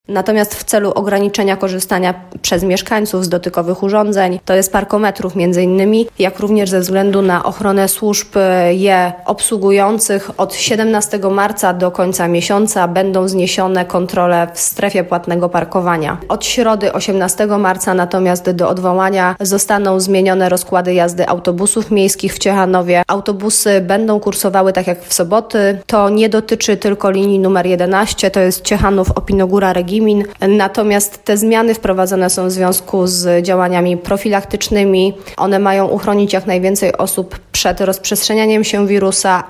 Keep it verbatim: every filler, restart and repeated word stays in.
Natomiast w celu ograniczenia korzystania przez mieszkańców z dotykowych urządzeń, to jest parkometrów między innymi, jak również ze względu na ochronę służb je obsługujących, od siedemnastego marca do końca miesiąca będą zniesione kontrole w strefie płatnego parkowania. Od środy osiemnastego marca natomiast do odwołania zostaną zmienione rozkłady jazdy autobusów miejskich w Ciechanowie. Autobusy będą kursowały tak jak w soboty. To nie dotyczy tylko linii numer jedenaście, to jest Ciechanów, Opinogóra, Regimin. Natomiast te zmiany wprowadzone są w związku z działaniami profilaktycznymi. One mają uchronić jak najwięcej osób przed rozprzestrzenianiem się wirusa,